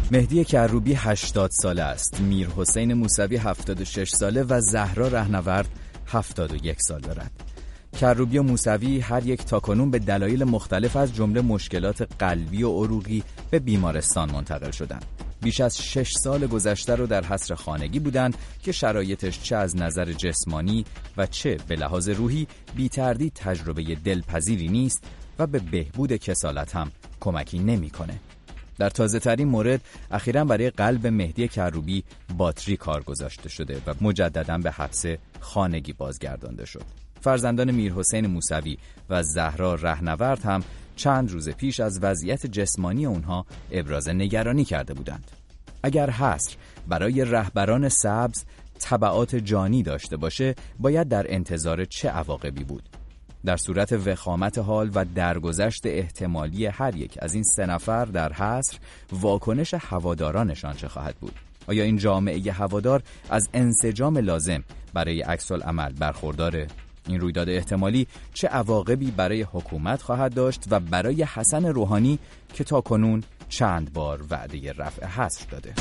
مهدی کروبی 80 ساله است، میرحسین موسوی 76 ساله و زهرا رهنورد 71 سال دارد. کروبی و موسوی هر یک تاکنون به دلایل مختلف از جمله مشکلات قلبی و عروقی به بیمارستان منتقل شدند. بیش از 6 سال گذشته رو در حصر خانگی بودند که شرایطش چه از نظر جسمانی و چه به لحاظ روحی بی تردید تجربه دلپذیری نیست و به بهبود کسالت هم کمکی نمی‌کنه. در تازه ترین مورد اخیراً برای قلب مهدی کروبی باتری کار گذاشته شده و مجدداً به حبس خانگی بازگردانده شد. فرزندان میرحسین موسوی و زهرا رهنورد هم چند روز پیش از وضعیت جسمانی اونها ابراز نگرانی کرده بودند. اگر حصر برای رهبران سبز تبعات جانی داشته باشه، باید در انتظار چه عواقبی بود؟ در صورت وخامت حال و درگذشت احتمالی هر یک از این 3 نفر در حصر، واکنش هوادارانشان چه خواهد بود؟ آیا این جامعه هوادار از انسجام لازم برای عکس‌العمل برخورداره؟ این رویداد احتمالی چه عواقبی برای حکومت خواهد داشت و برای حسن روحانی که تاکنون چند بار وعده رفع حصر داده؟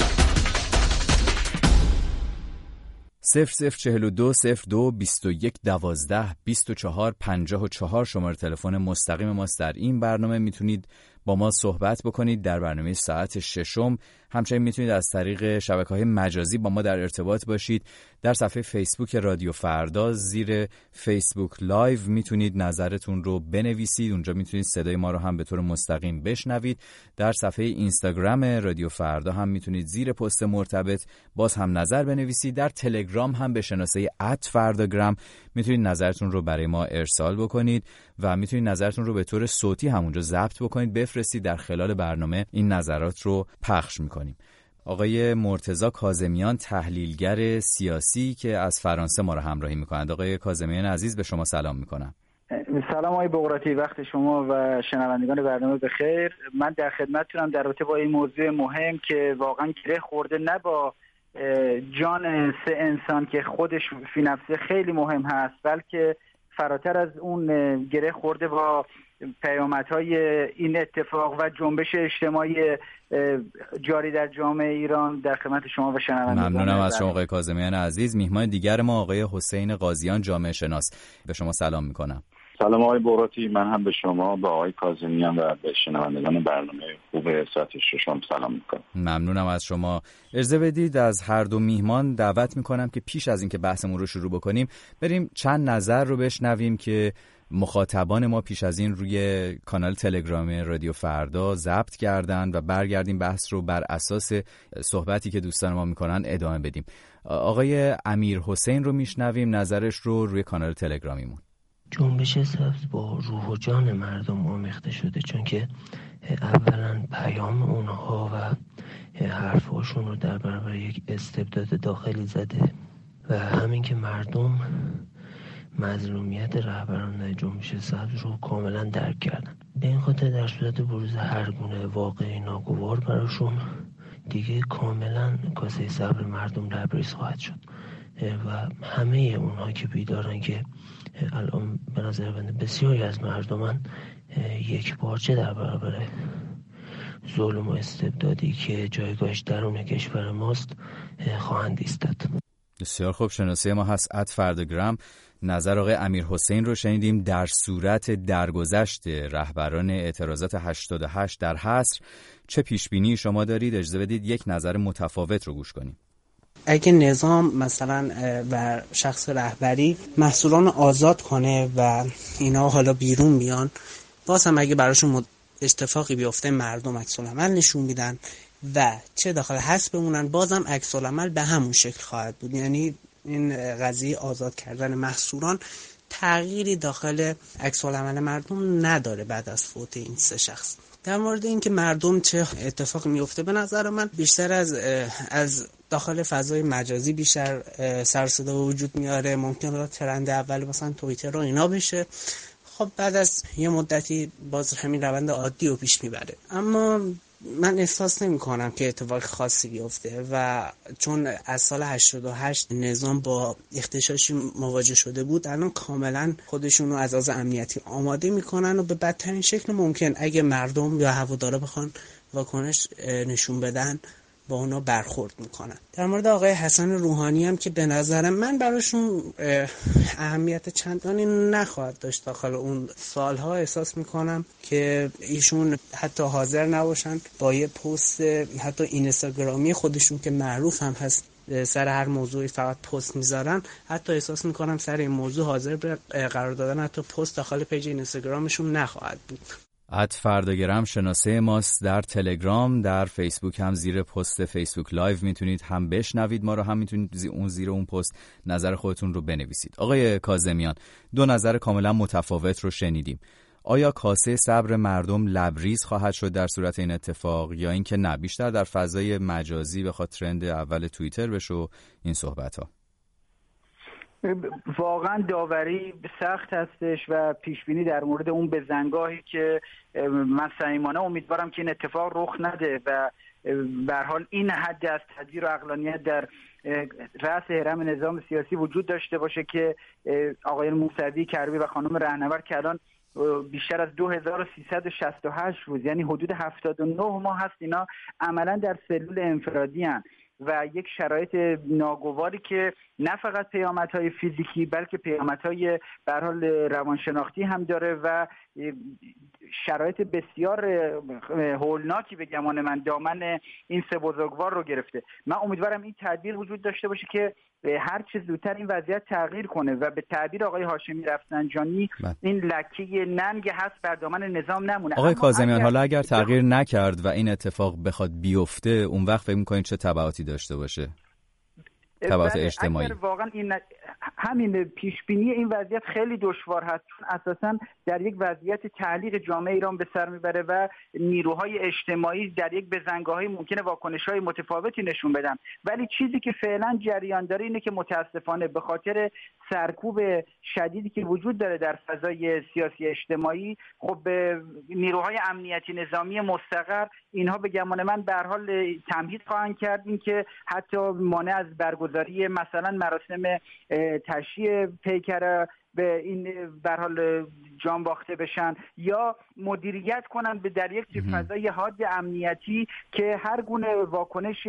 0042 02 21 12 24 54 شماره تلفن مستقیم ماست. در این برنامه میتونید با ما صحبت بکنید در برنامه ساعت 6. همچنین میتونید از طریق شبکه‌های مجازی با ما در ارتباط باشید. در صفحه فیسبوک رادیو فردا زیر فیسبوک لایو میتونید نظرتون رو بنویسید، اونجا میتونید صدای ما رو هم به طور مستقیم بشنوید. در صفحه اینستاگرام رادیو فردا هم میتونید زیر پست مرتبط باز هم نظر بنویسید. در تلگرام هم به شناسه @فرداگرام میتونید نظرتون رو برای ما ارسال بکنید و میتونید نظرتون رو به طور صوتی همونجا ضبط بکنید بفرستید. در خلال برنامه این نظرات رو پخش میکنیم. آقای مرتضی کاظمیان تحلیلگر سیاسی که از فرانسه ما رو همراهی میکنند. آقای کاظمیان عزیز به شما سلام میکنم. سلام آقای بقراطی، وقت شما و شنوندگان برنامه بخیر. من در خدمتتونم در رابطه با این موضوع مهم که واقعا گره خورده نه با جان 3 انسان که خودش فی نفسه خیلی مهم هست، بلکه فراتر از اون گره خورده با پیامدهای این اتفاق و جنبش اجتماعی جاری در جامعه ایران. در خدمت شما و شنوندگان. ممنونم از شما آقای کاظمیان عزیز. میهمان دیگر ما آقای حسین قاضیان جامعه شناس، به شما سلام میکنم. سلام آقای بقراطی، من هم به شما با آقای کاظمیان و به شنوندگان برنامه خوب ساعت 6 سلام میکنم. ممنونم از شما. اجازه بدید از هر دو میهمان دعوت میکنم که پیش از اینکه بحثمون رو شروع بکنیم بریم چند نظر رو بشنویم که مخاطبان ما پیش از این روی کانال تلگرامی رادیو فردا ضبط کردن و برگردیم بحث رو بر اساس صحبتی که دوستان ما میکنن ادامه بدیم. آقای امیرحسین رو میشنویم، نظرش رو روی کانال تلگرامیمون. جنبش سبز با روح و جان مردم آمیخته شده، چون که اولا پیام اونها و حرفاشون رو در برابر یک استبداد داخلی زده و همین که مردم مظلومیت رهبران جنبش سبز رو کاملا درک کردن. به این خاطر در صورت بروز هر گونه واقعی ناگوار براشون دیگه کاملا کاسه صبر مردم لبریز خواهد شد و همه اونها که بیدارن که الان به نظر بنده بسیاری از مردمان یک پارچه در برابر ظلم و استبدادی که جایگاهش درون کشور ماست خواهند ایستاد. بسیار خوب، شناسه ما هست @فرداگرام. نظر آقای امیرحسین رو شنیدیم. در صورت درگذشت رهبران اعتراضات 88 در حصر چه پیشبینی شما دارید؟ اجازه بدید یک نظر متفاوت رو گوش کنیم. اگه نظام مثلا و شخص رهبری محصولان آزاد کنه و اینا حالا بیرون میان، باز هم اگه براشون اتفاقی بیفته مردم عکس العمل نشون میدن و چه داخل حزب بمونن، بازم عکس العمل به همون شکل خواهد بود. یعنی این قضیه آزاد کردن محصولان تغییری داخل عکس العمل مردم نداره بعد از فوت این 3 شخص. در مورد اینکه مردم چه اتفاقی میفته، به نظر من بیشتر از داخل فضای مجازی بیشتر سر صدا وجود میاره. ممکنه ترند اول مثلا توییتر و اینا بشه، خب بعد از یه مدتی باز همین روند عادی رو پیش میبره. اما من احساس نمی کنم که اتفاق خاصی بیفته و چون از سال 88 نظام با اختشاشی مواجه شده بود، الان کاملا خودشون رو از لحاظ امنیتی آماده میکنن و به بدترین شکل ممکن اگه مردم یا هوادارا بخوان واکنش نشون بدن با اونا برخورد میکنن. در مورد آقای حسن روحانی هم که به نظرم من براشون اهمیت چندانی نخواهد داشت داخل اون سالها. احساس میکنم که ایشون حتی حاضر نباشن با یه پست حتی اینستاگرامی خودشون که معروف هم هست سر هر موضوعی فقط پست میذارن، حتی احساس میکنم سر این موضوع حاضر به قرار دادن حتی پست داخل پیج اینستاگرامشون نخواهد بود. @فرداگرم شناسه ماست در تلگرام، در فیسبوک هم زیر پست فیسبوک لایو میتونید هم بشنوید ما رو، هم میتونید زیر اون پست نظر خودتون رو بنویسید. آقای کاظمیان، دو نظر کاملا متفاوت رو شنیدیم. آیا کاسه صبر مردم لبریز خواهد شد در صورت این اتفاق، یا اینکه نه بیشتر در فضای مجازی بخواد ترند اول توییتر بشه این صحبت ها؟ واقعا داوری سخت هستش و پیشبینی در مورد اون بزنگاهی که من صمیمانه امیدوارم که این اتفاق رخ نده و به هر حال این حد از تدبیر و عقلانیت در رأس هرم نظام سیاسی وجود داشته باشه که آقای موسوی کروبی و خانم رهنورد که الان بیشتر از 2368 روز یعنی حدود 79 ماه هست اینا عملا در سلول انفرادی هستند و یک شرایط ناگواری که نه فقط پیامدهای فیزیکی بلکه پیامدهای به هر حال روانشناختی هم داره و شرایط بسیار هولناکی به گمان من دامن این سه بزرگوار رو گرفته. من امیدوارم این تدبیر وجود داشته باشه که هر چه زودتر این وضعیت تغییر کنه و به تعبیر آقای هاشمی رفسنجانی این لکه ننگ هست بر دامن نظام نمونه. آقای کاظمیان، حالا اگر تغییر نکرد و این اتفاق بخواد بیفته، اون وقت فکر می‌کنید چه تبعاتی داشته باشه؟ تبعات اجتماعی. اگر واقعا این همین پیشبینی این وضعیت خیلی دشوار هست، چون اساسا در یک وضعیت تعلیق جامعه ایران به سر میبره و نیروهای اجتماعی در یک بزنگاهی ممکنه واکنش‌های متفاوتی نشون بدن، ولی چیزی که فعلا جریان داره اینه که متاسفانه به خاطر سرکوب شدیدی که وجود داره در فضای سیاسی اجتماعی، خب نیروهای امنیتی نظامی مستقر اینها به گمان من به هر حال تمهید خواهند کرد اینکه حتی مانع از برگزاری مثلا مراسم تشییع پیکر به این به هر حال جان باخته بشن یا مدیریت کنن به در یک فضای حاد امنیتی که هر گونه واکنش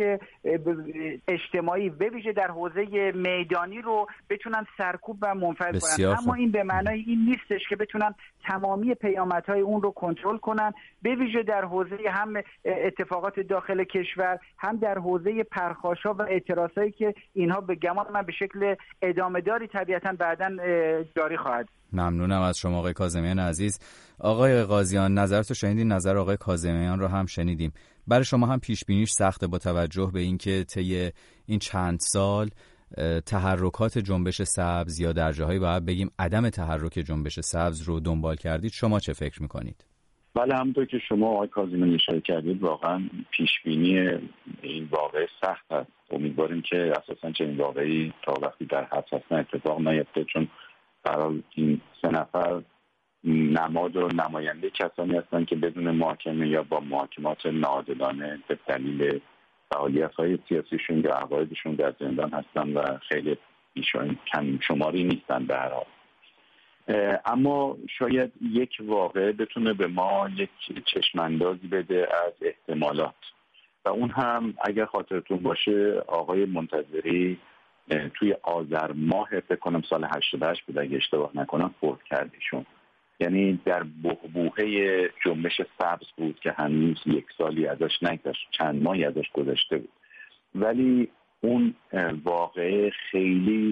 اجتماعی به ویژه در حوزه میدانی رو بتونن سرکوب و منفعل کنن. اما این به معنای این نیستش که بتونن تمامی پیامدهای اون رو کنترل کنن، به ویژه در حوزه هم اتفاقات داخل کشور، هم در حوزه پرخاش‌ها و اعتراضایی که اینها به گمان من به شکل ادامه داری طبیعتاً بعداً جاری خواهد. ممنونم از شما آقای کاظمیان عزیز. آقای قاضیان، نظرتو شنیدین، نظر آقای کاظمیان رو هم شنیدیم. برای شما هم پیش بینیش سخته با توجه به اینکه طی این چند سال تحرکات جنبش سبز یا در جاهایی باید بگیم عدم تحرک جنبش سبز رو دنبال کردید، شما چه فکر میکنید؟ بله، همونطور که شما آقای کاظمیان اشاره کردید واقعا پیش بینی این واقع سخت است. امیدواریم که اساساً چنین واقعی تا وقتی در حبس هستن اتفاق نیفته، چون برای این سه نفر نماد و نماینده کسانی هستند که بدون محاکمه یا با محاکمات ناعادلانه به دلیل فعالیت‌های سیاسیشون یا عقایدشون در زندان هستند و خیلی کم شماری نیستن به هر حال. اما شاید یک واقعه بتونه به ما یک چشماندازی بده از احتمالات و اون هم اگر خاطرتون باشه آقای منتظری توی آذر ماه فکر کنم سال 88 بود اگه اشتباه نکنم فوت کردیشون، یعنی در بحبوحه جنبش سبز بود که هنوز یک سالی ازش نگذشت، چند ماهی ازش گذشته بود، ولی اون واقعه خیلی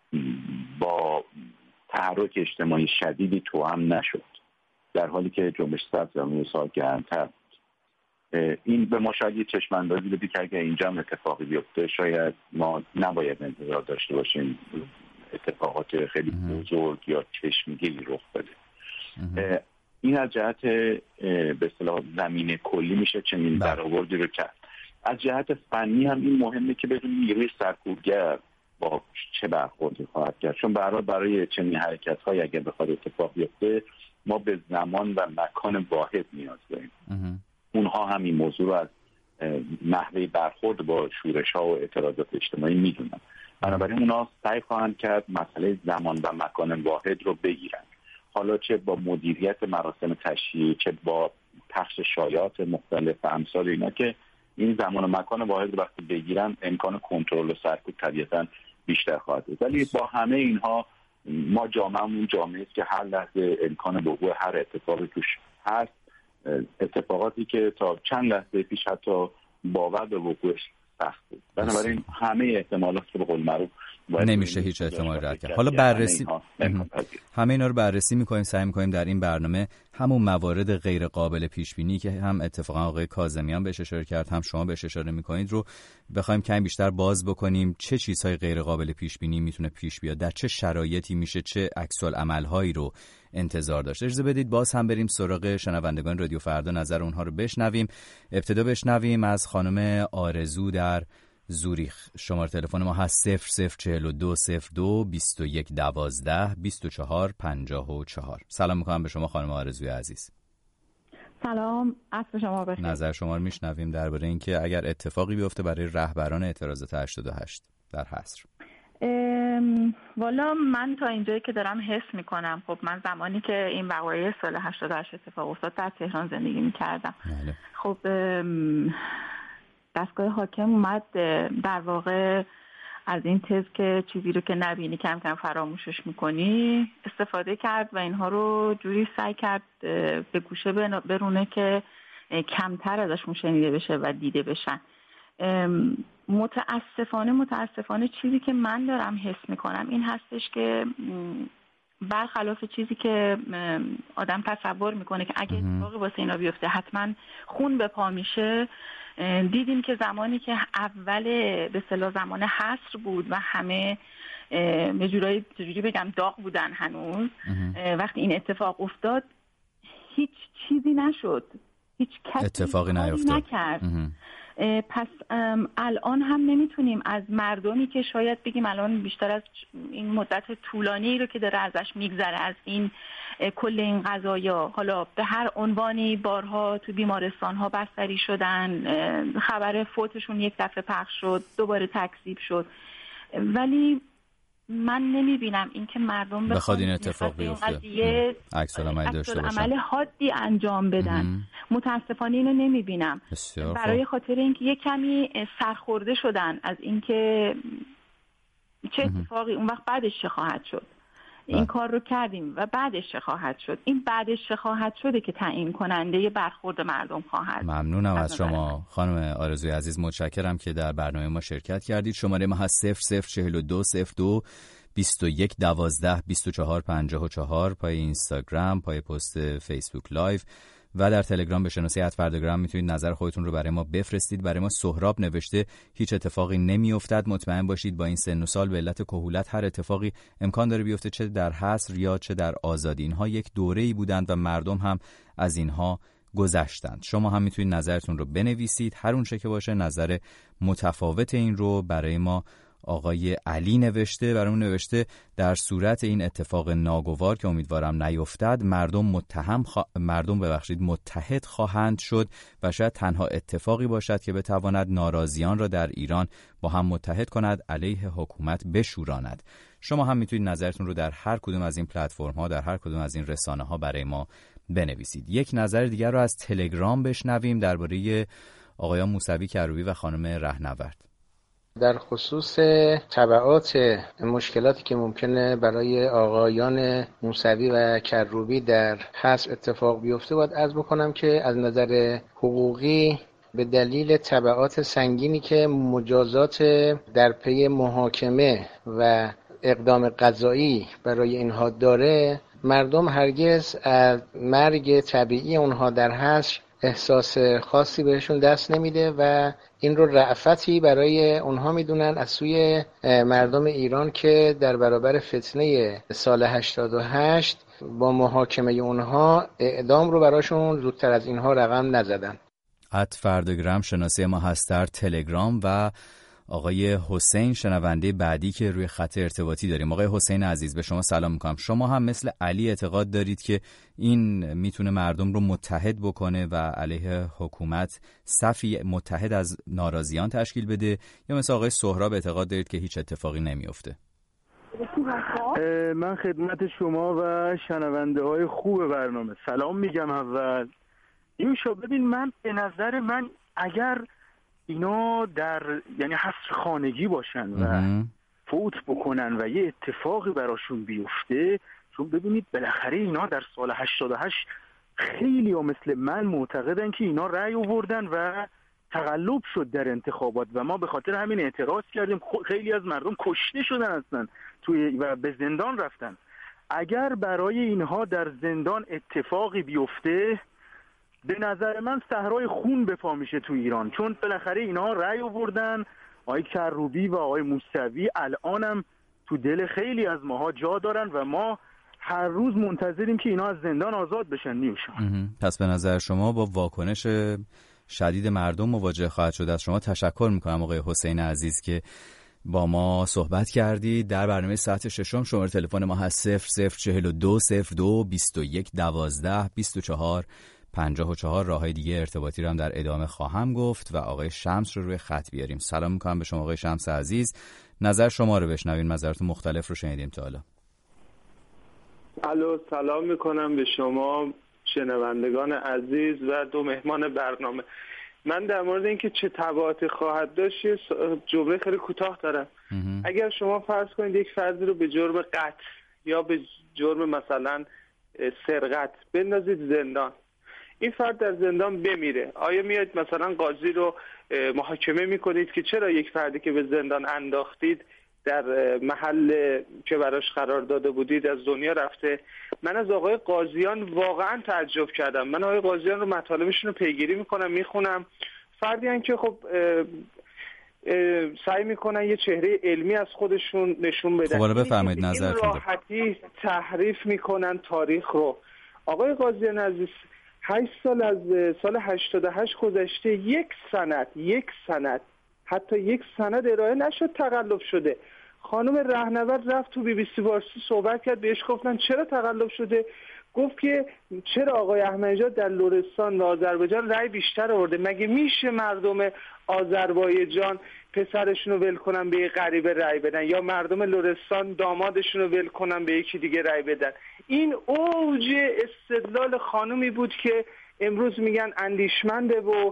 با تحرک اجتماعی شدیدی توأم نشد، در حالی که جنبش سبز اون سال گرمتر. این به ما شاید یه چشماندازی بده که اگر اینجا هم اتفاقی بیفته شاید ما نباید انتظار داشته باشیم اتفاقات خیلی بزرگ یا چشمگیری رخ بده. این از جهت به اصطلاح زمینه کلی میشه چنین برآوردی رو کرد. از جهت فنی هم این مهمه که بدونیم نیروی سرکوبگر با چه برخوردی خواهد کرد، چون برای چنین حرکت‌های اگر بخواد اتفاق بیفته ما به زمان و مکان واحد نیاز داریم. اونها هم این موضوع رو از نحوه برخورد با شورش‌ها و اعتراضات اجتماعی میدونن، بنابراین اونها سعی خواهند کرد مسئله زمان و مکان واحد رو بگیرن، حالا چه با مدیریت مراسم تشییع، چه با پخش شایعات مختلف و امثال اینا که این زمان و مکان واحد وقتی بگیرن امکان کنترل و سرکوب طبیعتاً بیشتر خواهد بود. ولی با همه اینها ما جامعه‌مون جامعه است که هر لحظه امکان وقوع هر اتفاقی توش هست، اتفاقاتی که تا چند لحظه پیش حتی باور به وقوعش سخت بود. بنابراین همه احتمالات رو به قول معروف نمیشه هیچ احتمالی رد کرد. حالا بررسی همه اینا رو بررسی می‌کنیم، سعی می‌کنیم در این برنامه همون موارد غیر قابل پیش بینی که هم اتفاقا آقای کاظمیان بهش اشاره کرد، هم شما بهش اشاره می‌کنید رو بخوایم کمی بیشتر باز بکنیم. چه چیزهای غیر قابل پیش بینی میتونه پیش بیاد، در چه شرایطی میشه چه عکس‌العمل‌هایی رو انتظار داشت. اجازه بدید باز هم بریم سراغ شنوندگان رادیو فردا، نظر اونها رو بشنویم. ابتدا بشنویم از خانم آرزو در زوریخ. شماره تلفن ما هست 004202 2112 2454. سلام میکنم به شما خانم آرزوی عزیز. سلام، عصر شما بخیر. نظر شما رو میشنویم درباره اینکه اگر اتفاقی بیفته برای رهبران اعتراضات 88 در حصر. والا من تا اینجایی که دارم حس میکنم، خب من زمانی که این وقایع سال 88 اتفاق افتاد در تهران زندگی میکردم. خب دستگاه حاکم اومد در واقع از این تز که چیزی رو که نبینی کم کم فراموشش میکنی استفاده کرد و اینها رو جوری سعی کرد به گوشه برونه که کمتر ازشون شنیده بشه و دیده بشن. متاسفانه چیزی که من دارم حس میکنم این هستش که برخلاف چیزی که آدم تصور میکنه که اگه اتفاقی واسه اینا بیفته حتما خون به پا میشه، دیدیم که زمانی که اول به اصطلاح زمان حصر بود و همه یه جوری بگم داغ بودن هنوز، وقتی این اتفاق افتاد هیچ چیزی نشد، هیچ کسی اتفاقی نیفتاد. پس الان هم نمیتونیم از مردمی که شاید بگیم الان بیشتر از این مدت طولانی رو که داره ازش میگذره، از این کل این قضایا، حالا به هر عنوانی بارها تو بیمارستان ها بستری شدن، خبر فوتشون یک دفعه پخش شد، دوباره تکذیب شد، ولی من نمیبینم اینکه مردم بخواد این اتفاق بیفته عکس‌العمل داشته باشن، عمل حادی انجام بدن. متاسفانه اینو نمیبینم، برای خاطر اینکه یک کمی سرخورده شدن از اینکه چه اتفاقی اون وقت بعدش چه خواهد شد. این کار رو کردیم و بعدش چه خواهد شد، این بعدش چه خواهد شده که تعیین کننده برخورد مردم خواهد. ممنونم از شما خانم آرزوی عزیز، متشکرم که در برنامه ما شرکت کردید. شماره ما هست 004202 2112 2454 پای اینستاگرام، پای پست فیسبوک لایو و در تلگرام به شناسی @فرداگرام میتونید نظر خودتون رو برای ما بفرستید. برای ما سهراب نوشته هیچ اتفاقی نمیافتد، مطمئن باشید با این سن و سال به علت کهولت هر اتفاقی امکان داره بیفته، چه در حصر یا چه در آزادی. اینها یک دوره‌ای بودند و مردم هم از اینها گذشتند. شما هم میتونید نظرتون رو بنویسید، هر اون چه که باشه. نظر متفاوت این رو برای ما آقای علی نوشته. برامون نوشته در صورت این اتفاق ناگوار که امیدوارم نیفتد، مردم متحد خواهند شد و شاید تنها اتفاقی باشد که بتواند ناراضیان را در ایران با هم متحد کند، علیه حکومت بشوراند. شما هم میتونید نظرتون رو در هر کدوم از این پلتفرم ها، در هر کدوم از این رسانه ها برای ما بنویسید. یک نظر دیگر رو از تلگرام بشنویم درباره آقایان موسوی کروبی و خانم رهنورد. در خصوص تبعات مشکلاتی که ممکنه برای آقایان موسوی و کروبی در حصر اتفاق بیفته، باید عرض بکنم که از نظر حقوقی به دلیل تبعات سنگینی که مجازات در پی محاکمه و اقدام قضایی برای اینها داره، مردم هرگز از مرگ طبیعی اونها در حصر احساس خاصی بهشون دست نمیده و این رو رأفتی برای اونها میدونن از سوی مردم ایران که در برابر فتنه سال 88 با محاکمه اونها اعدام رو براشون زودتر از اینها رقم نزدن. @فرداگرام شناسی ما هست در تلگرام و آقای حسین شنونده بعدی که روی خط ارتباطی داریم. آقای حسین عزیز، به شما سلام میکنم. شما هم مثل علی اعتقاد دارید که این میتونه مردم رو متحد بکنه و علیه حکومت صفی متحد از ناراضیان تشکیل بده، یا مثل آقای سهراب اعتقاد دارید که هیچ اتفاقی نمیفته؟ من خدمت شما و شنونده های خوب برنامه سلام میگم. اول نیوشا ببین، من به نظر من اگر اینا در یعنی حصر خانگی باشن و فوت بکنن و یه اتفاقی براشون بیفته، چون ببینید بالاخره اینا در سال 88 خیلی ها مثل من معتقدن که اینا رأی آوردن و تقلب شد در انتخابات و ما به خاطر همین اعتراض کردیم. خیلی از مردم کشته شدن هستن و به زندان رفتن. اگر برای اینها در زندان اتفاقی بیفته، به نظر من صحرای خون به پا میشه تو ایران، چون بالاخره اینها رأی آوردن. آقای کروبی و آقای موسوی الانم تو دل خیلی از ماها جا دارن و ما هر روز منتظریم که اینا از زندان آزاد بشن. نیوشن پس به نظر شما با واکنش شدید مردم مواجه خواهد شد. از شما تشکر میکنم آقای حسین عزیز که با ما صحبت کردید. در برنامه ساعت ششم شماره تلفن ما هست 0042 02 21 12 24 54. راههای دیگه ارتباطی رو هم در ادامه خواهم گفت و آقای شمس رو روی خط بیاریم. سلام میکنم به شما آقای شمس عزیز، نظر شما رو بشنویم. نظرات مختلف رو شنیدیم تا حالا. الو، سلام میکنم به شما شنوندگان عزیز و دو مهمان برنامه. من در مورد اینکه چه تبعاتی خواهد داشت یه جمله خیلی کوتاه دارم. اگر شما فرض کنید یک فردی رو به جرم قتل یا به جرم مثلا سرقت بندازید زندان، این فرد در زندان بمیره، آیا میاد مثلا قاضی رو محاکمه میکنید که چرا یک فردی که به زندان انداختید در محل که براش قرار داده بودید از دنیا رفته؟ من از آقای قاضیان واقعا تعجب کردم. من آقای قاضیان رو مطالبشون رو پیگیری میکنم، میخونم. فردی هن که خب سعی میکنن یه چهره علمی از خودشون نشون بدن. خب بفرمایید نظرتون. این راحتی تحریف میکنن تاریخ رو. آقای قاضیان عزیز، 8 سال از سال 88 گذشته، یک سند حتی یک سند ارائه نشد، تقلب شده. خانم رهنورد رفت تو BBC فارسی صحبت کرد، بهش گفتن چرا تقلب شده؟ گفت که چرا آقای احمدی‌نژاد در لرستان و آذربایجان رأی بیشتر آورده؟ مگه میشه مردم آذربایجان پسرشون رو ول کنن به یه غریبه رأی بدن، یا مردم لرستان دامادشون رو ول کنن به یکی دیگه رأی بدن؟ این اوج استدلال خانومی بود که امروز میگن اندیشمنده و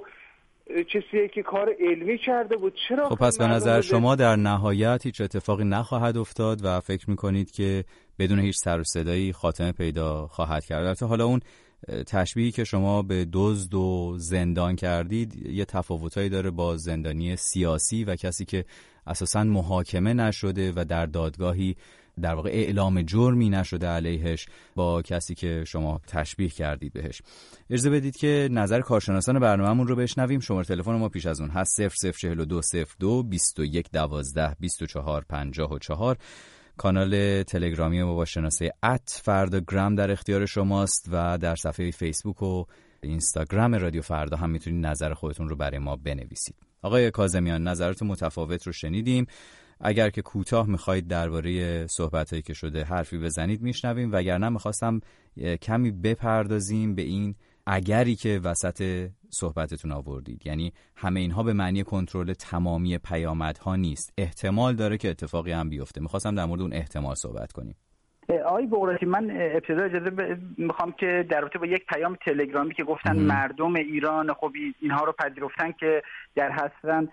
کسیه که کار علمی کرده بود. چرا؟ خب پس به نظر شما در نهایت هیچ اتفاقی نخواهد افتاد و فکر میکنید که بدون هیچ سر و صدایی خاتمه پیدا خواهد کرد. البته حالا اون تشبیهی که شما به دزد و زندان کردید یه تفاوتایی داره با زندانی سیاسی و کسی که اساساً محاکمه نشده و در دادگاهی در واقع اعلام جرمی نشده علیهش با کسی که شما تشبیه کردید بهش. اجازه بدید که نظر کارشناسان برنامه‌مون رو بشنویم. شماره تلفن ما پیش از اون هست 0042 02 21 12 24 54. کانال تلگرامی ما با شناسه @فرداگرام در اختیار شماست و در صفحه فیسبوک و اینستاگرام رادیو فردا هم میتونید نظر خودتون رو برای ما بنویسید. آقای کاظمیان، نظرات متفاوت رو شنیدیم. اگر که کوتاه میخواید درباره صحبتایی که شده حرفی بزنید میشنویم، وگرنه میخواستم کمی بپردازیم به این اگری که وسط صحبتتون آوردید. یعنی همه اینها به معنی کنترل تمامی پیامدها نیست، احتمال داره که اتفاقی هم بیفته. میخواستم در مورد اون احتمال صحبت کنیم. آقای بغراتی، من ابتدا اجازه میخوام که در رابطه با یک پیام تلگرامی که گفتن مردم ایران خب اینها رو پذیرفتن که در هستن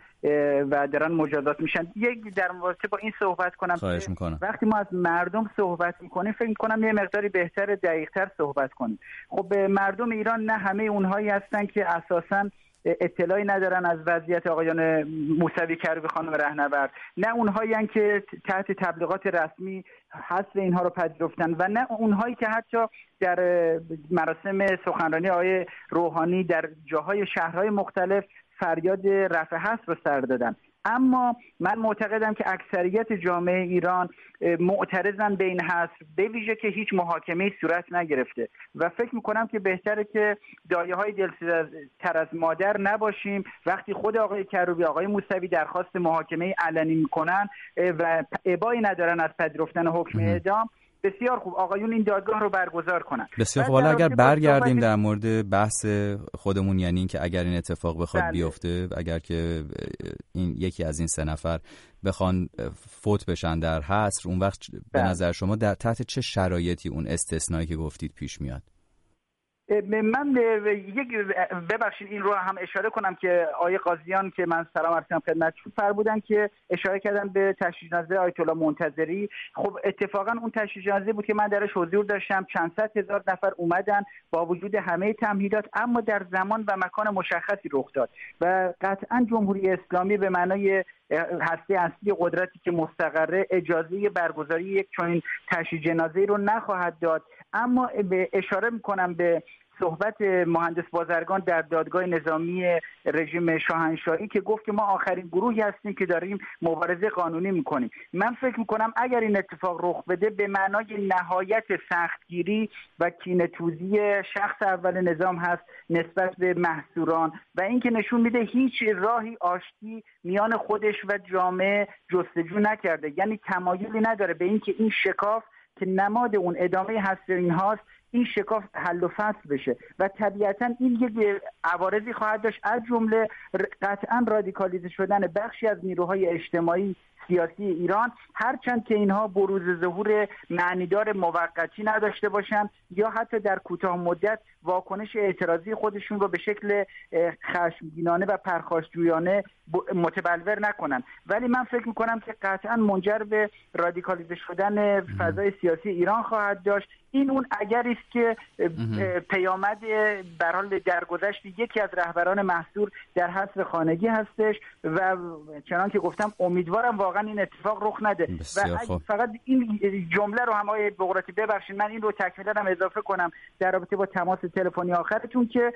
و دارن مجازات میشن، یک در رابطه با این صحبت کنم. خواهش میکنم. وقتی ما از مردم صحبت میکنیم فکر میکنم یه مقداری بهتر دقیق‌تر صحبت کنیم. خب مردم ایران نه همه اونهایی هستن که اساساً اطلاعی ندارن از وضعیت آقایان موسوی کروبی خانم رهنورد، نه اونهایی هستن که تحت تبلیغات رسمی حذف اینها رو پذیرفتن و نه اونهایی که حتی در مراسم سخنرانی آقای روحانی در جاهای شهرهای مختلف فریاد رفع حذف رو سر دادن. اما من معتقدم که اکثریت جامعه ایران معترضن به این حذف، به ویژه که هیچ محاکمه‌ای صورت نگرفته و فکر میکنم که بهتره که دایه‌های دلسوزتر از مادر نباشیم. وقتی خود آقای کروبی آقای موسوی درخواست محاکمه علنی میکنن و ابایی ندارن از پذیرفتن حکم اعدام، بسیار خوب، آقایون این دادگاه رو برگزار کنن. بسیار خوب. حالا اگر برگردیم در مورد بحث خودمون، یعنی این که اگر این اتفاق بخواد بیفته، اگر که این یکی از این 3 نفر بخوان فوت بشن در حصر، اون وقت به نظر شما در تحت چه شرایطی اون استثنایی که گفتید پیش میاد؟ من ببخشید این رو هم اشاره کنم که آقای قاضیان که من سلام عرض کنم خدمتشون فرمودن که اشاره کردن به تشییع جنازه آیت الله منتظری. خب اتفاقا اون تشییع جنازه بود که من درش حضور داشتم، چند صد هزار نفر اومدن با وجود همه تمهیدات، اما در زمان و مکان مشخصی رخ داد و قطعا جمهوری اسلامی به معنای هسته اصلی قدرتی که مستقره اجازه برگزاری یک چنین تشییع جنازه رو نخواهد داد. اما اشاره میکنم به صحبت مهندس بازرگان در دادگاه نظامی رژیم شاهنشاهی که گفت که ما آخرین گروهی هستیم که داریم مبارزه قانونی میکنیم. من فکر میکنم اگر این اتفاق رخ بده به معنای نهایت سختگیری و کینه‌توزی شخص اول نظام هست نسبت به محصوران و اینکه نشون میده هیچ راهی آشتی میان خودش و جامعه جستجو نکرده، یعنی تمایلی نداره به اینکه این شکاف که نماد اون ادامه هست اینهاست این شکاف حل و فصل بشه و طبیعتا این یک عوارضی خواهد داشت، از جمله قطعا رادیکالیزه شدن بخشی از نیروهای اجتماعی سیاسی ایران، هرچند که اینها بروز ظهور معنیدار موقتی نداشته باشند یا حتی در کوتاه مدت واکنش اعتراضی خودشون رو به شکل خشمگینانه و پرخاشجویانه متبلور نکنن، ولی من فکر میکنم که قطعا منجر به رادیکالیزه شدن فضای سیاسی ایران خواهد داشت. این اون اگری است که پیامد به حال درگذشت یکی از رهبران محصور در حبس خانگی هستش و چنان که گفتم امیدوارم واقعا این اتفاق رخ نده. و فقط این جمله رو هم آقای بقراطی ببخشید من این رو تکمیلا هم اضافه کنم در رابطه با تماس تلفنی آخرتون که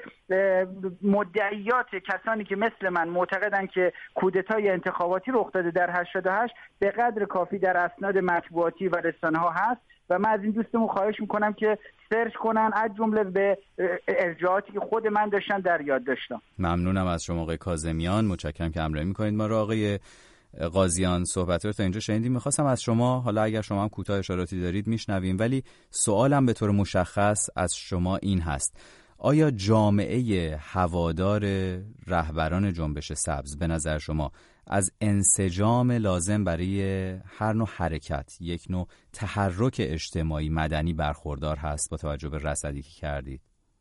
مدعیات کسانی که مثل من معتقدن که کودتای انتخاباتی رخ داده در 88 به قدر کافی در اسناد مطبوعاتی و رسانه‌ها هست و من از این دوستمون خواهش میکنم که سرچ کنن، از جمله به ارجاعاتی که خود من داشتم در یاد داشتم. ممنونم از شما آقای کاظمیان، متشکرم که همراهی میکنید ما رو. آقای قاضیان صحبت رو تا اینجا شنیدیم، میخواستم از شما حالا اگر شما هم کوتاه اشاراتی دارید میشنویم، ولی سوالم به طور مشخص از شما این هست: آیا جامعه هوادار رهبران جنبش سبز به نظر شما از انسجام لازم برای هر نوع حرکت، یک نوع تحرک اجتماعی مدنی برخوردار هست با توجه به رصدی که کردید؟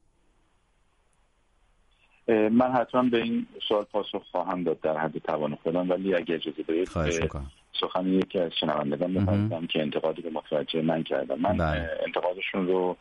من حتما به این سوال پاسخ خواهم داد در حد توان خودم، ولی اگه اجازه بدید سخن یکی از شنوندگان بفرستم که انتقادی به متوجه من کردم. من انتقادشون رو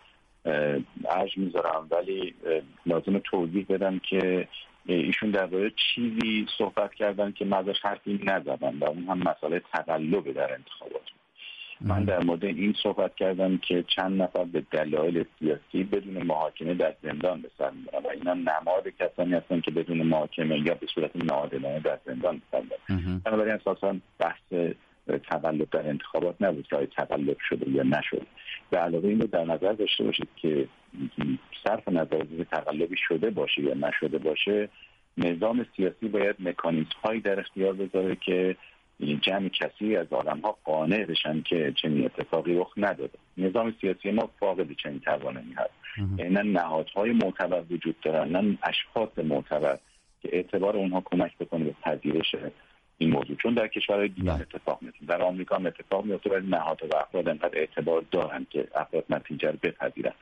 عرض میذارم، ولی لازم توضیح بدم که ایشون درباره چیزی صحبت کردن که من ازش حرفی نزدم و اون هم مسئله تقلب در انتخابات. من در مورد این صحبت کردم که چند نفر به دلایل سیاسی بدون محاکمه در زندان به سر میبرن و اینا نماد کسانی هستن که بدون محاکمه یا به صورت ناعادلانه در زندان به سر میبرن. بنابراین اساسا بحث تقلب در انتخابات نبود که تقلب شده یا نشده. به علاوه این رو در نظر داشته باشید که صرف نظر از تقلبی شده باشه یا نشده باشه، نظام سیاسی باید مکانیزم هایی در اختیار بذاره که جمع کسی از آدم‌ها قانع بشن که چنین اتفاقی رخ نداده. نظام سیاسی ما فاقد چنین توانایی هست. نه نهادهای معتبر وجود دارن، نه اشخاص معتبر که اعتبار اونها کمک بکنه به پذیرش این موضوع، چون در کشورهای دیگه اتفاق میفته. در آمریکا هم اتفاق میفته ولی نهادها و افراد انقدر اعتبار دارن که افراد نتیجه رو بپذیرن.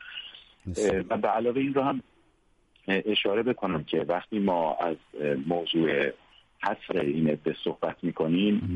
و به علاوه این رو هم اشاره بکنم که وقتی ما از موضوع حصر این عده صحبت میکنیم،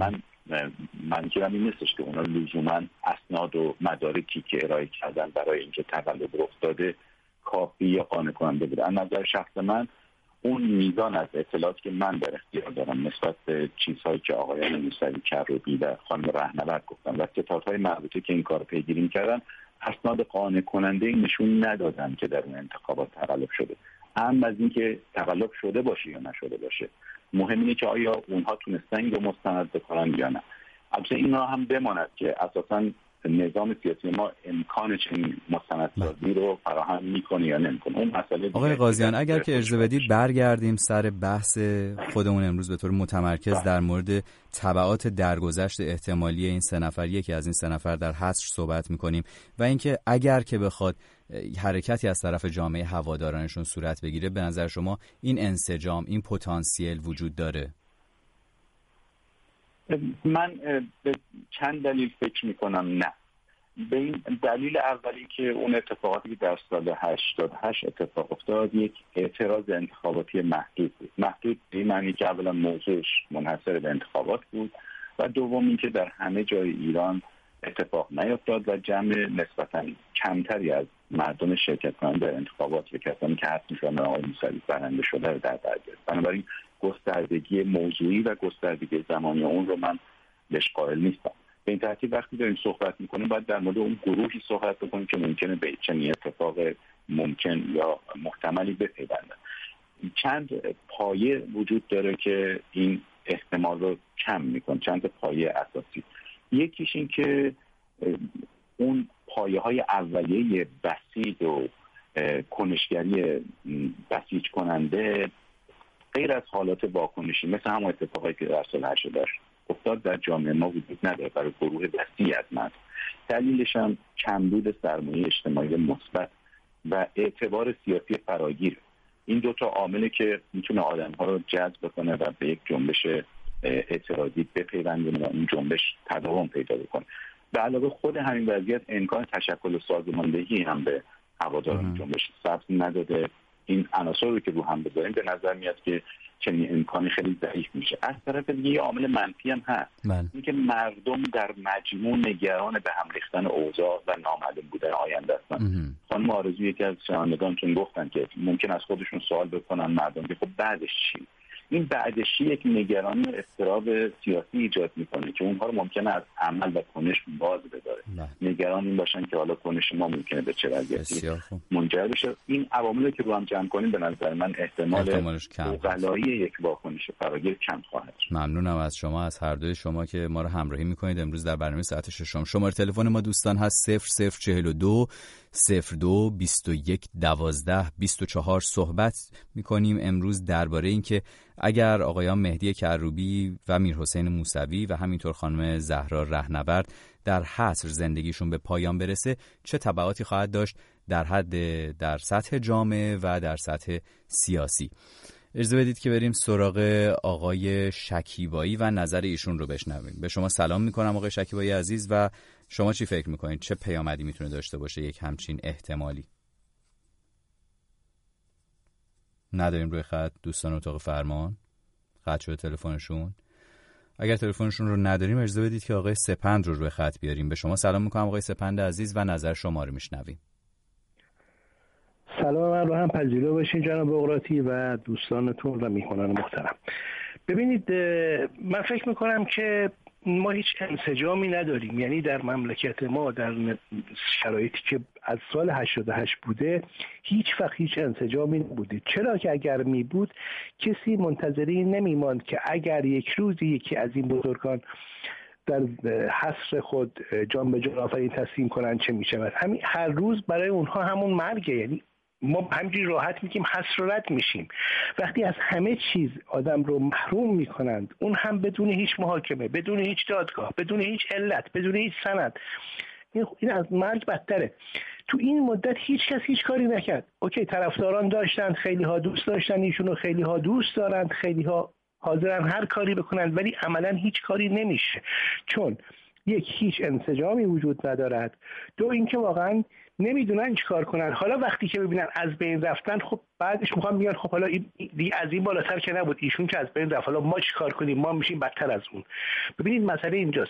منظورم این نیستش که اونا لزوما اسناد و مدارکی که ارائه کردن برای اینکه تقلب رخ داده کافی یا قانع کننده بوده. از نظر شخص من اون میزان از اطلاعاتی که من در اختیار دارم نسبت به چیزهایی که آقایان موسوی کروبی و خانم رهنورد گفتن و ستادهای مربوطه که این کار رو پیگیری می‌کردن، اسناد قانع کننده نشون ندادن که در اون انتخابات تقلب شده. هم از اینکه تقلب شده باشه یا نشده باشه، مهم اینه که آیا اونها تونستن این رو مستند بکنن یا نه. البته این را هم بماند که اساساً نظام سیاسی ما امکان چنین مستندسازی رو فراهم میکنه یا نمیکنه. اون مسئله آقای قاضیان اگر که اجازه بدید برگردیم سر بحث خودمون امروز به طور متمرکز در مورد تبعات درگذشت احتمالی این سه نفر، یکی از این سه نفر در حصر صحبت میکنیم و اینکه اگر که بخواد حرکتی از طرف جامعه هوادارانشون صورت بگیره، به نظر شما این انسجام، این پتانسیل وجود داره؟ من به چند دلیل فکر میکنم نه. به این دلیل اولی که اون اتفاقاتی که در سال 88 اتفاق افتاد یک اعتراض انتخاباتی محدود بود. محدود به این معنی که اولا موضوعش منحصر به انتخابات بود و دوم این که در همه جای ایران اتفاق نیفتاد و جمع نسبتاً کمتری از مردم شرکت کننده در انتخابات و کسانی که حس می‌کردن آقای موسوی برنده شده رو در بر گرفت. بنابراین گستردگی موضوعی و گستردگی زمانی اون رو من بهش قائل نیستم. به این ترتیب وقتی داریم صحبت میکنیم باید در مورد اون گروهی صحبت بکنیم که ممکنه به چنین اتفاق ممکن یا محتملی بپیوندن. چند پایه وجود داره که این احتمال رو کم میکنه، چند پایه اساسی. یکیش این که اون پایه های اولیه بسیج و کنشگری بسیج کننده غیر از حالات واکنشی مثل همون اتفاقی که در سال 88 افتاد در جامعه ما وجود نداره برای گروه وسیعی از مردم. دلیلش هم کمبود سرمایه اجتماعی مثبت و اعتبار سیاسی فراگیر. این دو تا عامله که میتونه آدم‌ها رو جذب کنه و به یک جنبش اعتراضی بپیوندونه و این جنبش تداوم پیدا بکنه. به علاوه خود همین وضعیت امکان تشکل سازماندهی هم به هواداران جنبش سبز نداده. این عناصر رو که رو هم بذاریم به نظر میاد که چنین امکانی خیلی ضعیف میشه. از طرف دیگه یه عامل منفی هم هست، اینکه مردم در مجموع نگران به هم ریختن اوضاع و نامعلوم بودن آینده هستن. خانم آرزو یکی از شنوندگانتون گفتن که ممکن از خودشون سوال بکنن مردم که خب بعدش چی؟ این بعدش یک نگرانی و اضطراب سیاسی ایجاد میکنه که اونها رو ممکنه از عمل و کنش باز بداره. نگران این باشن که حالا کنش ما ممکنه به چه وضعیتی منجر بشه. این عواملی که رو هم جمع کنیم به نظر من احتمالش غلایی یک واکنش فراگیر کم خواهد. ممنونم از شما، از هر دوی شما که ما رو همراهی میکنید امروز در برنامه ساعت 6. شماره تلفن ما دوستان هست 0042 02 21 12 24. صحبت میکنیم امروز درباره این که اگر آقایان مهدی کروبی و میرحسین موسوی و همینطور خانم زهرا رهنورد در حصر زندگیشون به پایان برسه چه تبعاتی خواهد داشت در سطح جامعه و در سطح سیاسی. اجازه بدید که بریم سراغ آقای شکیبایی و نظر ایشون رو بشنویم. به شما سلام میکنم آقای شکیبایی عزیز و شما چی فکر میکنید؟ چه پیامدی میتونه داشته باشه یک همچین احتمالی؟ نداریم روی خط دوستان اتاق فرمان، قطع شده تلفنشون. اگر تلفنشون رو نداریم اجازه بدید که آقای سپند رو روی خط بیاریم. به شما سلام میکنم آقای سپند عزیز و نظر شما رو میشنویم. سلام رو هم پذیرا باشین جناب بغراتی و دوستانتون و میهمانان محترم. ببینید من فکر میکنم که ما هیچ انسجامی نداریم، یعنی در مملکت ما در شرایطی که از سال 88 بوده هیچ وقت هیچ انسجامی نبوده. چرا که اگر می بود کسی منتظری نمیماند که اگر یک روزی یکی از این بزرگان در حصر خود جان به جان آفرین تسلیم کنن چه می شود. همین هر روز برای اونها همون مرگه، یعنی ما همینجوری راحت میگیم حصر و رد میشیم. وقتی از همه چیز آدم رو محروم میکنند، اون هم بدون هیچ محاکمه، بدون هیچ دادگاه، بدون هیچ علت، بدون هیچ سند، این از مرگ بدتره. تو این مدت هیچ کس هیچ کاری نکرد. اوکی، طرفداران داشتن، خیلی ها دوست داشتن ایشونو، خیلی ها دوست دارند، خیلی ها حاضرن هر کاری بکنند، ولی عملا هیچ کاری نمیشه، چون یک هیچ انسجامی وجود ندارد، دو اینکه واقعا نمیدونن چیکار کنن. حالا وقتی که ببینن از بین رفتن، خب بعدش میخوان میگن خب حالا از این بالاتر که نبود، ایشون که از بین رفت، حالا ما چیکار کنیم؟ ما میشیم بدتر از اون. ببینید مسئله اینجاست.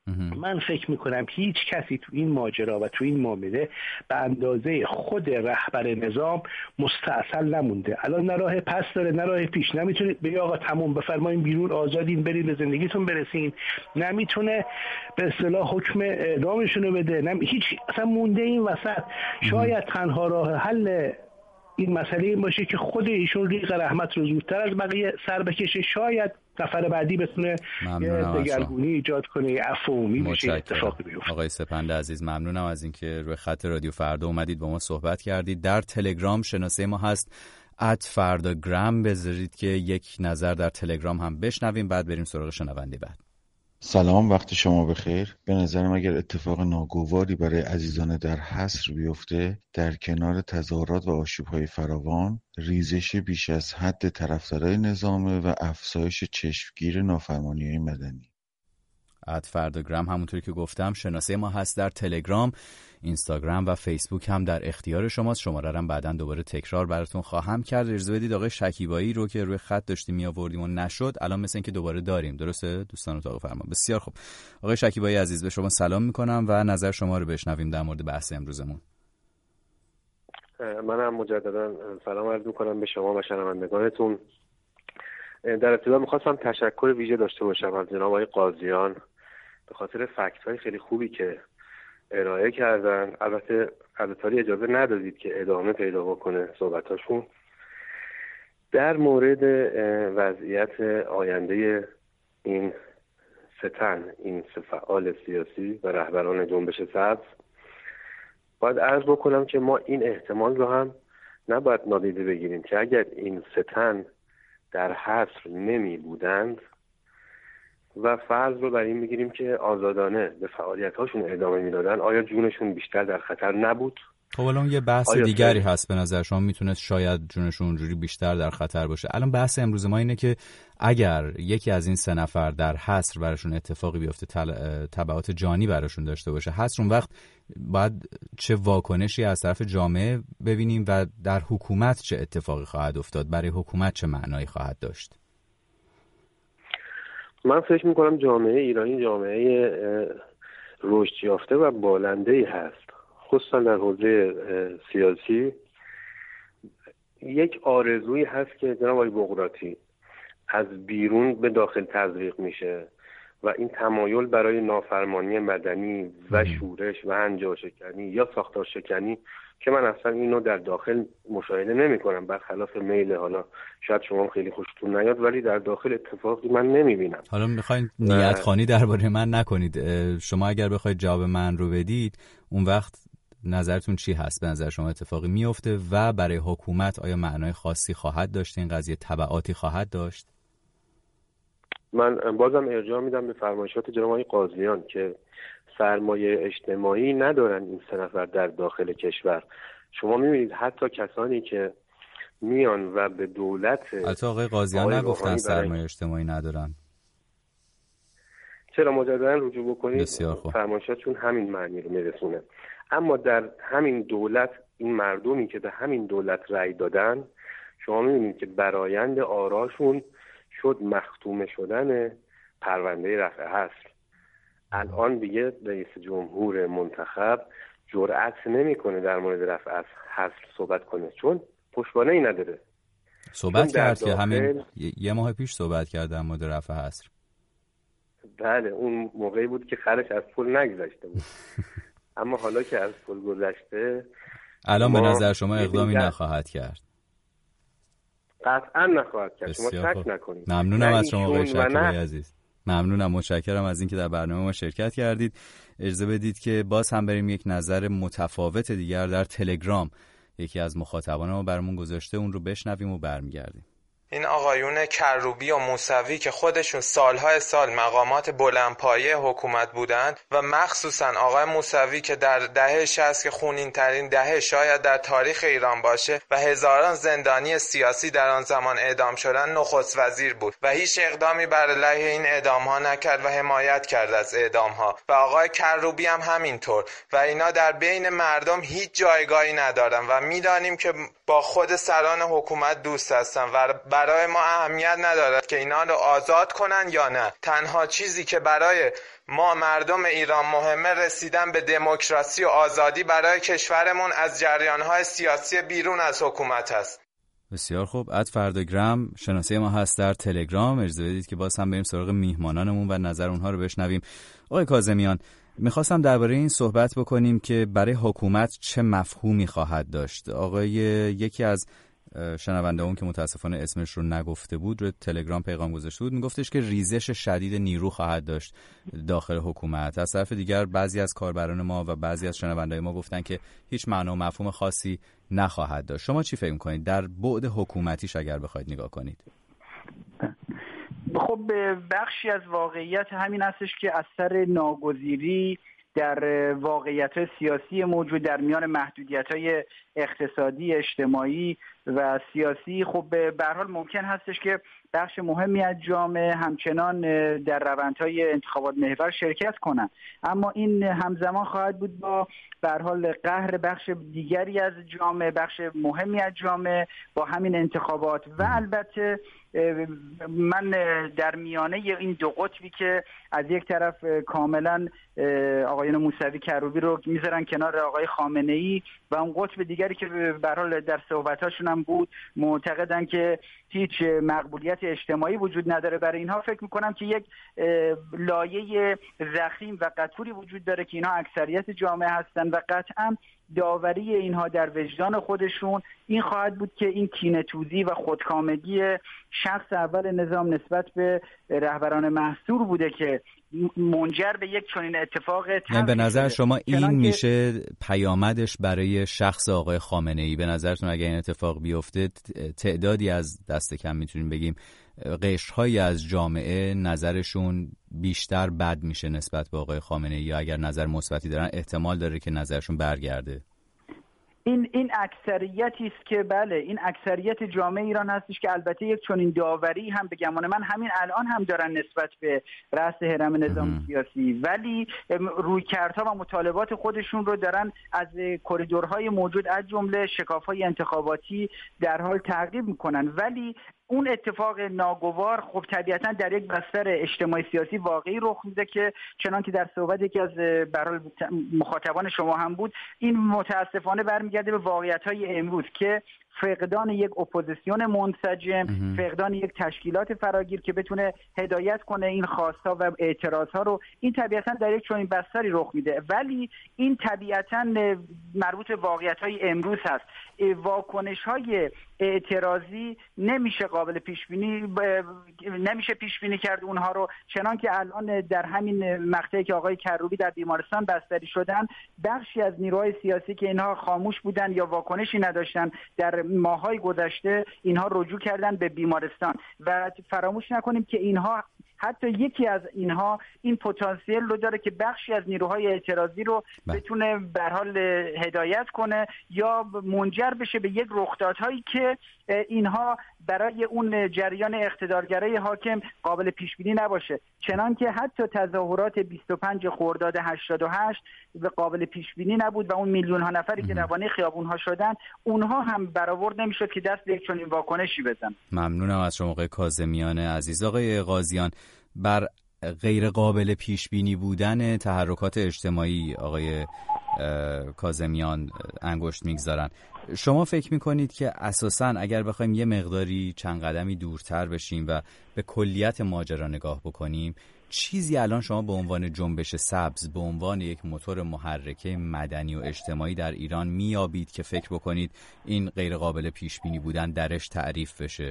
من فکر میکنم هیچ کسی تو این ماجرا و تو این معامله به اندازه خود رهبر نظام مستاصل نمونده. الان نه راه پس داره نه راه پیش. نمیتونه بگه آقا تموم بفرمایید بیرون، آزادین، برید به زندگیتون برسین. نمیتونه به اصطلاح حکم اعدامشون رو بده. هیچ اصلا مونده این وسط. شاید تنها راه حل این مسئله این باشه که خود ایشون ریق رحمت رو زودتر از بقیه سر بکشه. شاید نفر بعدی بتونه یه دگرگونی ایجاد کنه، یه عفو عمومی بشه، اتفاقی بیفته. آقای سپند عزیز ممنونم از اینکه روی خط رادیو فردا اومدید با ما صحبت کردید. در تلگرام شناسه ما هست @فرداگرام، بذارید که یک نظر در تلگرام هم بشنویم بعد بریم سراغ شنونده بعد. سلام، وقت شما بخیر. به نظرم اگر اتفاق ناگواری برای عزیزان در حصر بیفته، در کنار تظاهرات و آشوب‌های فراوان، ریزش بیش از حد طرفدارای نظام و افزایش چشمگیر نافرمانی‌های مدنی. @فرداگرام همونطوری که گفتم شناسه ما هست در تلگرام، اینستاگرام و فیسبوک هم در اختیار شماست. شماره رو بعداً دوباره تکرار براتون خواهم کرد. اجازه بدید آقای شکیبایی رو که روی خط داشتیم میآوردیم و نشد، الان مثل اینکه دوباره داریم. درسته دوستان اتاق فرمان؟ بسیار خوب. آقای شکیبایی عزیز به شما سلام میکنم و نظر شما رو بشنویم در مورد بحث امروزمون. منم مجددا سلام عرض میکنم به شما و شنوندگانتون. در ابتدا میخواستم تشکر ویژه داشته باشم از جناب آقای قاضیان به خاطر فکت‌های خیلی خوبی که ارائه کردن. البته البته اجازه ندادید که ادامه پیدا بکنه صحبتاشون. در مورد وضعیت آینده این این سه فعال سیاسی و رهبران جنبش سبز باید عرض بکنم که ما این احتمال رو هم نباید نادیده بگیریم که اگر این سه تن در حصر نمی بودند و فرض رو بر این بگیریم که آزادانه به فعالیت‌هاشون ادامه میدادن، آیا جونشون بیشتر در خطر نبود؟ خب الان یه بحث دیگری هست. به نظر شما میتونست شاید جونشون اونجوری بیشتر در خطر باشه. الان بحث امروز ما اینه که اگر یکی از این سه نفر در حصر براشون اتفاقی بیفته، تبعات جانی براشون داشته باشه، حصر اون وقت باید چه واکنشی از طرف جامعه ببینیم و در حکومت چه اتفاقی خواهد افتاد، برای حکومت چه معنایی خواهد داشت؟ من فکر میکنم جامعه ایرانی جامعه رشد یافته و بالنده‌ای هست، خصوصا در حوزه سیاسی. یک آرزویی هست که جناب آقای بغراتی از بیرون به داخل تزریق میشه و این تمایل برای نافرمانی مدنی و شورش و هنجارشکنی یا ساختارشکنی که من اصلا اینو در داخل مشاهده نمی کنم، برخلاف میل حالا شاید شما خیلی خوشتون نیاد، ولی در داخل اتفاقی من نمی بینم. حالا میخواین نیت خوانی درباره من نکنید. شما اگر بخواید جواب من رو بدید اون وقت نظرتون چی هست؟ به نظر شما اتفاقی میفته و برای حکومت آیا معنای خاصی خواهد داشت؟ این قضیه تبعاتی خواهد داشت؟ من بازم ارجاع میدم به فرمایشات جناب آقای قاضیان که سرمایه اجتماعی ندارن این سه نفر در داخل کشور. شما میبینید حتی کسانی که میان و به دولت البته آقای قاضیان نگفتن سرمایه اجتماعی ندارن. چرا مجددا رجوع بکنید؟ بسیار خوب. فرمایشاتشون همین معنی رو میرسونه. اما در همین دولت این مردمی که به همین دولت رأی دادن، شما میبینید که برآیند آراشون شد مختومه شدن پرونده رفع حصر. الان دیگه رئیس جمهور منتخب جرأت نمیکنه در مورد رفع حصر صحبت کنه چون پشتوانه‌ای نداره. صحبت کرد که همین یه ماه پیش صحبت کرد در مورد رفع حصر. بله اون موقعی بود که خرش از پل نگذشته بود. اما حالا که از پل گذشته الان به نظر شما اقدامی نخواهد کرد؟ قطعا نخواهد کرد. شما شک نکنید. ممنونم از شما آقای شکیبایی عزیز. ممنونم، متشکرم از اینکه در برنامه ما شرکت کردید. اجازه بدید که باز هم بریم یک نظر متفاوت دیگر در تلگرام یکی از مخاطبان ما برامون گذاشته، اون رو بشنویم و برمیگردیم. این آقایون کروبی و موسوی که خودشون سالهای سال مقامات بلندپایه حکومت بودند و مخصوصا آقای موسوی که در دهه 60 که خونین ترین دهه شاید در تاریخ ایران باشه و هزاران زندانی سیاسی در آن زمان اعدام شدن، نخست وزیر بود و هیچ اقدامی بر علیه این اعدام ها نکرد و حمایت کرد از اعدام ها و آقای کروبی هم همینطور و اینا در بین مردم هیچ جایگاهی ندارن و میدانیم که با خود سران حکومت دوست هستن و برای ما اهمیت ندارد که اینا رو آزاد کنن یا نه. تنها چیزی که برای ما مردم ایران مهمه رسیدن به دموکراسی و آزادی برای کشورمون از جریان‌های سیاسی بیرون از حکومت است. بسیار خوب. @فرداگرام شناسه ما هست در تلگرام. اجازه بدید که باز هم بریم سراغ میهمانانمون و نظر اونها رو بشنویم. آقای کاظمیان، میخواستم درباره این صحبت بکنیم که برای حکومت چه مفهومی خواهد داشت. آقای یکی از شنونده اون که متاسفانه اسمش رو نگفته بود رو تلگرام پیغام گذاشته بود، میگفتش که ریزش شدید نیرو خواهد داشت داخل حکومت. از طرف دیگر بعضی از کاربران ما و بعضی از شنونده‌های ما گفتن که هیچ معنا و مفهوم خاصی نخواهد داشت. شما چی فکر می‌کنید در بعد حکومتیش اگر بخواید نگاه کنید؟ خب بخشی از واقعیت همین هستش که اثر ناگزیری در واقعیت سیاسی موجود در میان محدودیت‌های اقتصادی، اجتماعی و سیاسی، خب به هر حال ممکن هستش که بخش مهمی از جامعه همچنان در روندهای انتخابات محور شرکت کنند، اما این همزمان خواهد بود با به هر حال قهر بخش دیگری از جامعه، بخش مهمی از جامعه با همین انتخابات. و البته من در میانه این دو قطبی که از یک طرف کاملا آقایان موسوی کروبی رو میذارن کنار آقای خامنه‌ای و اون قطب دیگری که به هر حال در صحبتاشون هم بود معتقدن که هیچ مقبولیت اجتماعی وجود نداره برای اینها، فکر میکنم که یک لایه ضخیم و قطوری وجود داره که اینها اکثریت جامعه هستن و قطعا داوری اینها در وجدان خودشون این خواهد بود که این کینه‌توزی و خودکامگی شخص اول نظام نسبت به رهبران محصور بوده که منجر به یک چنین اتفاق. یعنی به نظر شما این میشه پیامدش برای شخص آقای خامنه‌ای؟ به نظرتون اگر این اتفاق بیفته تعدادی از دست کم میتونیم بگیم قشرهایی از جامعه نظرشون بیشتر بد میشه نسبت به آقای خامنه‌ای، یا اگر نظر مثبتی دارن احتمال داره که نظرشون برگرده؟ این اکثریتی است که بله، این اکثریت جامعه ایران هستش که البته یک چنین داوری هم به گمان من همین الان هم دارن نسبت به رأس هرم نظام سیاسی، ولی رویکردها و مطالبات خودشون رو دارن از کریدورهای موجود از جمله شکاف‌های انتخاباتی در حال تعقیب میکنن. ولی اون اتفاق ناگوار خب طبیعتا در یک بستر اجتماعی سیاسی واقعی رخ میده که چنان که در صحبت یکی از برای مخاطبان شما هم بود، این متاسفانه برمیگرده به واقعیت‌های امروز که فقدان یک اپوزیسیون منسجم، فقدان یک تشکیلات فراگیر که بتونه هدایت کنه این خواست‌ها و اعتراض‌ها رو، این طبیعتاً در یک چنین بستری رخ میده. ولی این طبیعتاً مربوط به واقعیت‌های امروز هست. واکنش‌های اعتراضی نمیشه قابل پیش بینی، نمیشه پیش بینی کرد اونها رو، چنان که الان در همین مقطعی که آقای کروبی در بیمارستان بستری شدن، بخشی از نیروهای سیاسی که اینها خاموش بودن یا واکنشی نداشتن در ماهای گذشته اینها رجوع کردن به بیمارستان. و فراموش نکنیم که اینها، حتی یکی از اینها این پتانسیل رو داره که بخشی از نیروهای اعتراضی رو بتونه به هر حال هدایت کنه یا منجر بشه به یک رخدادهایی که اینها برای اون جریان اقتدارگرای حاکم قابل پیش بینی نباشه، چنان که حتی تظاهرات 25 خرداد 88 به قابل پیش بینی نبود و اون میلیون ها نفری که روانه خیابون ها شدن اونها هم برآورد نمیشد که دست به یک چنین واکنشی بزنن. ممنونم از شما آقای کاظمیان عزیز. آقای قاضیان، بر غیر قابل پیش بینی بودن تحرکات اجتماعی آقای کاظمیان انگشت میگذارن. شما فکر میکنید که اساساً اگر بخوایم یه مقداری چند قدمی دورتر بشیم و به کلیت ماجرا نگاه بکنیم، چیزی الان شما به عنوان جنبش سبز، به عنوان یک موتور محرکه مدنی و اجتماعی در ایران میابید که فکر بکنید این غیر قابل پیش بینی بودن درش تعریف بشه؟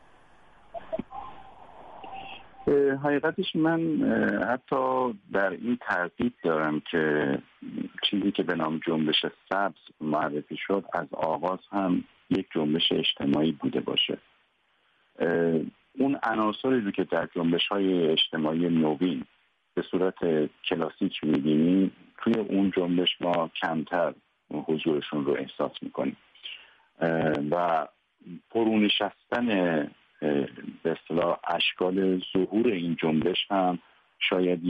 حقیقتش من حتی در این تردید دارم که چیزی که به نام جنبش سبز معرفی شد از آغاز هم یک جنبش اجتماعی بوده باشه. اون عناصری رو که در جنبش‌های اجتماعی نوین به صورت کلاسیک می‌بینیم توی اون جنبش ما کمتر حضورشون رو احساس می‌کنیم و فرونشستن به اصطلاح اشکال ظهور این جنبش هم شاید